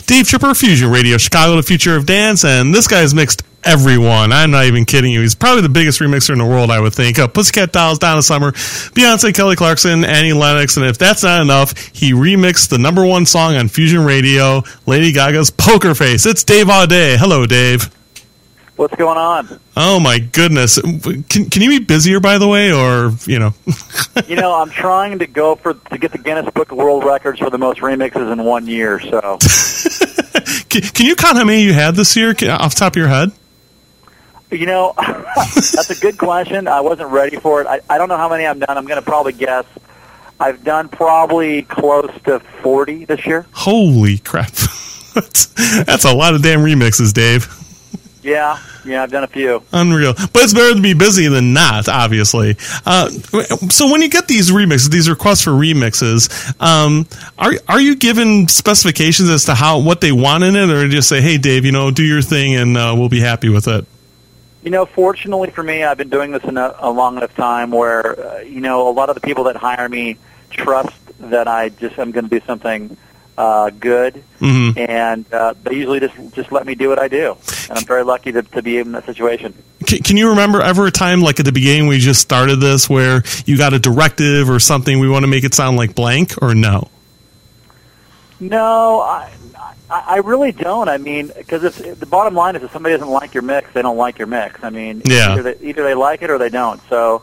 Dave Chipper, Fusion Radio, Chicago, the future of dance, and this guy's mixed everyone. I'm not even kidding you. He's probably the biggest remixer in the world, I would think. Pussycat Dolls, Donna Summer, Beyonce, Kelly Clarkson, Annie Lennox, and if that's not enough, he remixed the number one song on Fusion Radio, Lady Gaga's Poker Face. It's Dave Audet. Hello, Dave. What's going on? Oh, my goodness. Can you be busier, by the way, or, you know? I'm trying to get the Guinness Book of World Records for the most remixes in 1 year, so. Can you count how many you had this year off the top of your head? That's a good question. I wasn't ready for it. I don't know how many I've done. I'm going to probably guess. I've done probably close to 40 this year. Holy crap. That's a lot of damn remixes, Dave. Yeah, I've done a few. Unreal. But it's better to be busy than not, obviously. So when you get these remixes, these requests for remixes, are you given specifications as to what they want in it, or just say, hey, Dave, do your thing and we'll be happy with it? Fortunately for me, I've been doing this a long enough time where, a lot of the people that hire me trust that I'm going to do something good, mm-hmm. and they usually just let me do what I do, and I'm very lucky to be in that situation. Can you remember ever a time, like at the beginning we just started this, where you got a directive or something, we want to make it sound like blank, or no? No, I really don't. I mean, because the bottom line is if somebody doesn't like your mix, they don't like your mix. I mean, yeah. either they like it or they don't. So,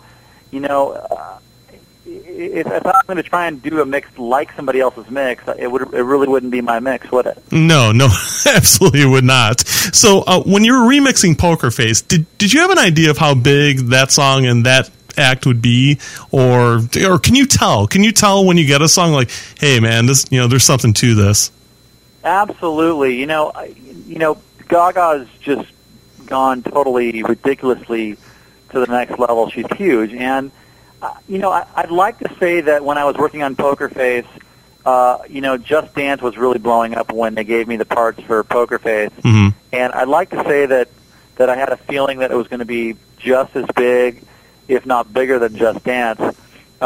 if I'm going to try and do a mix like somebody else's mix, it really wouldn't be my mix, would it? No, absolutely it would not. So when you were remixing Poker Face, did you have an idea of how big that song and that act would be, or can you tell? Can you tell when you get a song like, hey man, this there's something to this? Absolutely. Gaga's just gone totally ridiculously to the next level. She's huge, and I'd like to say that when I was working on Poker Face, Just Dance was really blowing up when they gave me the parts for Poker Face, mm-hmm. and I'd like to say that I had a feeling that it was going to be just as big, if not bigger than Just Dance.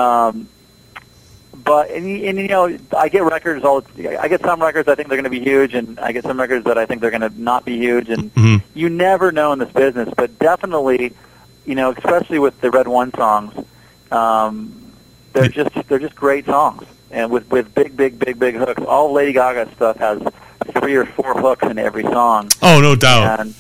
But I get records I get some records I think they're going to be huge, and I get some records that I think they're going to not be huge, and mm-hmm. you never know in this business. But definitely, especially with the Red One songs, they're just great songs, and with big hooks. All Lady Gaga stuff has 3 or 4 hooks in every song. Oh, no doubt. And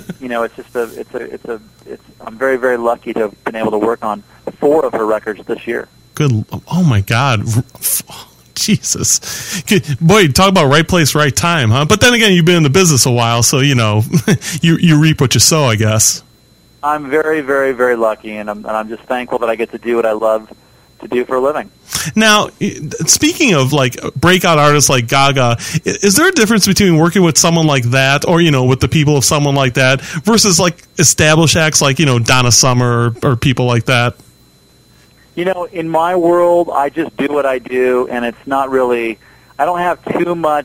I'm very, very lucky to have been able to work on 4 of her records this year. Good. Oh my God. Jesus. Boy, talk about right place, right time, huh? But then again, you've been in the business a while, so you reap what you sow, I guess. I'm very, very, very lucky, and I'm just thankful that I get to do what I love to do for a living. Now, speaking of like breakout artists like Gaga, is there a difference between working with someone like that, or with the people of someone like that, versus like established acts like Donna Summer or people like that? In my world, I just do what I do, and it's not really. I don't have too much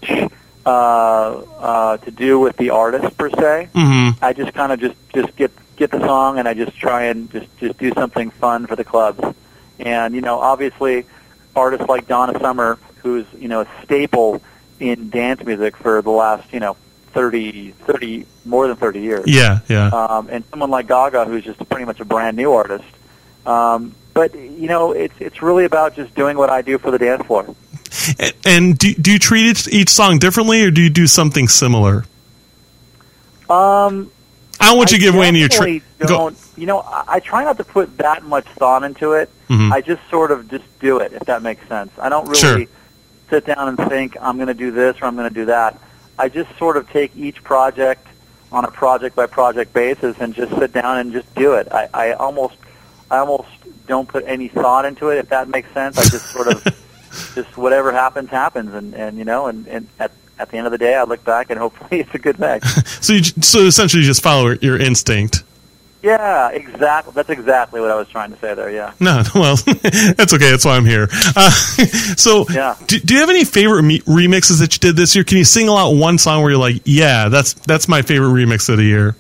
to do with the artist per se. Mm-hmm. I just kind of just get the song, and I just try and just do something fun for the clubs. And obviously, artists like Donna Summer, who's a staple in dance music for the last 30 more than 30 years. Yeah. And someone like Gaga, who's just pretty much a brand new artist. But it's really about just doing what I do for the dance floor. And do you treat each song differently, or do you do something similar? I don't want you to give away any of your I try not to put that much thought into it. Mm-hmm. I just sort of just do it, if that makes sense. I don't really sit down and think I'm going to do this or I'm going to do that. I just sort of take each project on a project-by-project basis and just sit down and just do it. I almost don't put any thought into it, if that makes sense. I just sort of just whatever happens, and at the end of the day, I look back and hopefully it's a good mix. So essentially, you just follow your instinct. Yeah, exactly. That's exactly what I was trying to say there. Yeah. No, well, that's okay. That's why I'm here. Do you have any favorite remixes that you did this year? Can you single out one song where you're like, yeah, that's my favorite remix of the year?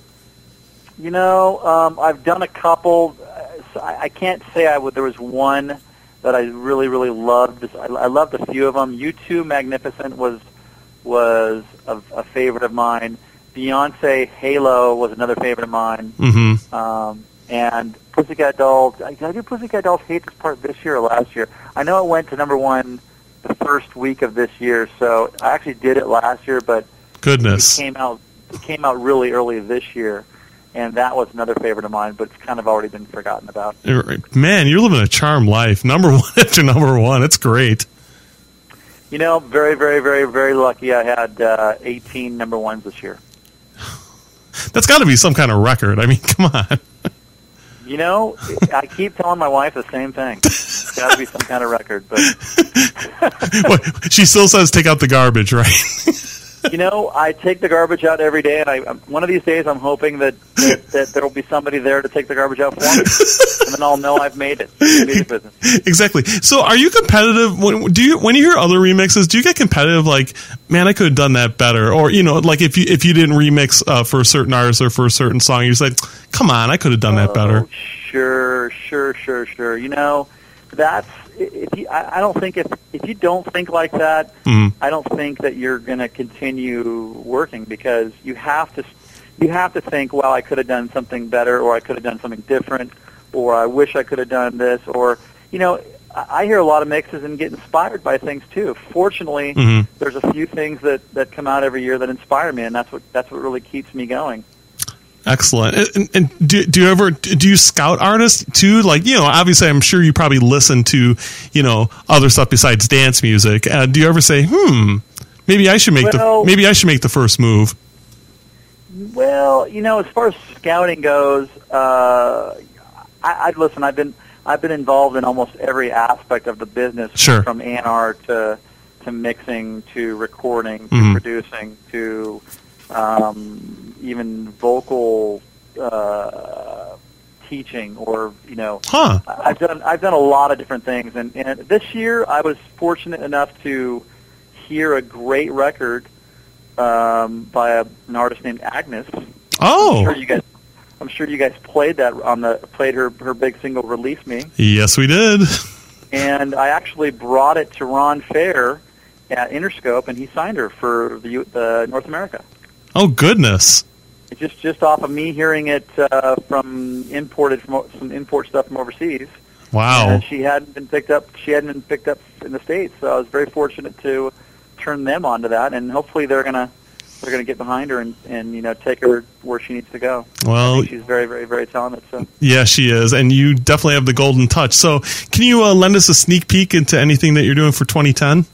I've done a couple. I can't say there was one that I really, really loved. I loved a few of them. U2 Magnificent was a favorite of mine. Beyonce, Halo was another favorite of mine. Mm-hmm. And Pussycat Dolls. Did I do Pussycat Dolls Hate This Part this year or last year? I know it went to number one the first week of this year, so I actually did it last year, but goodness, it came out really early this year, and that was another favorite of mine, but it's kind of already been forgotten about. Man, you're living a charmed life. Number one after number one. It's great. You know, very, very, very, very lucky. I had 18 number ones this year. That's got to be some kind of record. I mean, come on. You know, I keep telling my wife the same thing. It's got to be some kind of record, but well, she still says take out the garbage, right? You know, I take the garbage out every day, and one of these days I'm hoping that there will be somebody there to take the garbage out for me, and then I'll know I've made it. Music business. Exactly. So, are you competitive? When you hear other remixes, do you get competitive? Like, man, I could have done that better, or like if you didn't remix for a certain artist or for a certain song, you're just like, come on, I could have done that better. Sure. You know, that's. I don't think if you don't think like that, I don't think that you're going to continue working, because you have to think, well, I could have done something better, or I could have done something different, or I wish I could have done this, or I hear a lot of mixes and get inspired by things too. Fortunately, there's a few things that come out every year that inspire me, and that's what really keeps me going. Excellent. And do you scout artists too? Like, obviously I'm sure you probably listen to, other stuff besides dance music. Do you ever say, maybe I should make the first move? Well, as far as scouting goes, listen, I've been involved in almost every aspect of the business, sure, from A&R to mixing to recording to producing to even vocal teaching, or I've done a lot of different things, and this year I was fortunate enough to hear a great record by an artist named Agnes. Oh, I'm sure you guys played that played her big single "Release Me." Yes, we did. And I actually brought it to Ron Fair at Interscope, and he signed her for the North America. Oh, goodness. It's just off of me hearing it from some import stuff from overseas. Wow. And she hadn't been picked up in the States, so I was very fortunate to turn them onto that, and hopefully they're gonna get behind her and take her where she needs to go. Well, I think she's very, very, very talented. So yeah, she is, and you definitely have the golden touch. So can you lend us a sneak peek into anything that you're doing for 2010?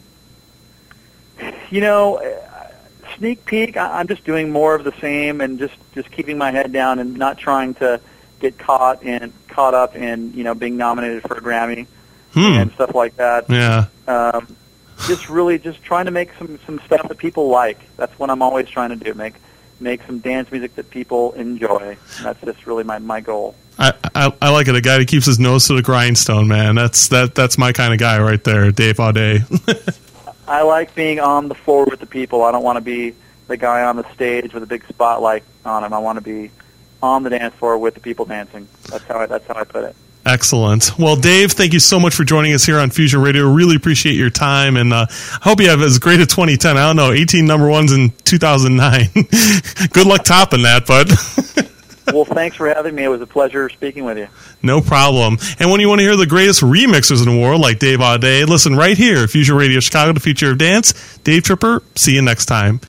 Sneak peek, I'm just doing more of the same, and just keeping my head down and not trying to get caught up in being nominated for a Grammy and stuff like that. Yeah. Just trying to make some stuff that people like. That's what I'm always trying to do. Make some dance music that people enjoy. And that's just really my goal. I like it. A guy that keeps his nose to the grindstone, man. That's my kind of guy right there, Dave Audet. I like being on the floor with the people. I don't want to be the guy on the stage with a big spotlight on him. I want to be on the dance floor with the people dancing. That's how I put it. Excellent. Well, Dave, thank you so much for joining us here on Fusion Radio. Really appreciate your time, and I hope you have as great a 2010. I don't know, 18 number ones in 2009. Good luck topping that, bud. Well, thanks for having me. It was a pleasure speaking with you. No problem. And when you want to hear the greatest remixers in the world, like Dave Audet, listen right here, Fusion Radio Chicago, the future of dance. Dave Tripper, see you next time.